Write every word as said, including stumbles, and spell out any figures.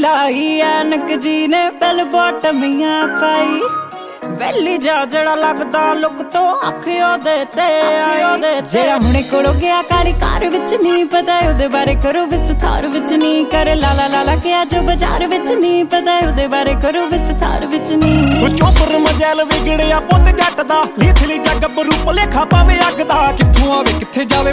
ਲਾਈ ਐਨਕ ਜੀ ਨੇ ਬੈਲ ਬੋਟਮੀਆਂ ਪਾਈ ਵੈਲੀ ਜਾ ਜਿਹੜਾ ਲੱਗਦਾ ਲੁੱਕ ਤੋਂ ਅੱਖ ਉਹਦੇ ਤੇ ਆਈ ਉਹਦੇ ਜਿਹੜਾ ਹੁਣੇ ਕੋਲੋਂ ਗਿਆ ਕਾਲੀ ਕਾਰ ਵਿੱਚ ਨਹੀਂ ਪਤਾ ਉਹਦੇ ਬਾਰੇ ਕਰੋ ਵਿਸਥਾਰ ਵਿੱਚ ਨਹੀਂ ਕਰ ਲਾਲਾ ਲਾਲਾ ਕਿਹਾ ਜੋ ਬਾਜ਼ਾਰ ਵਿੱਚ ਨਹੀਂ ਪਤਾ ਉਹਦੇ ਬਾਰੇ ਕਰੋ ਵਿਸਥਾਰ ਵਿੱਚ ਨਹੀਂ ਉਹ ਚੋਪਰ ਮਜੈਲ ਵਿਗੜਿਆ ਪੁੱਤ ਜੱਟ ਦਾ ਲੀਥਲੀ ਜੱਗ ਬਰੂ ਭਲੇਖਾ ਪਾਵੇ ਅੱਗ ਦਾ ਕਿੱਥੋਂ ਆਵੇ ਕਿੱਥੇ ਜਾਵੇ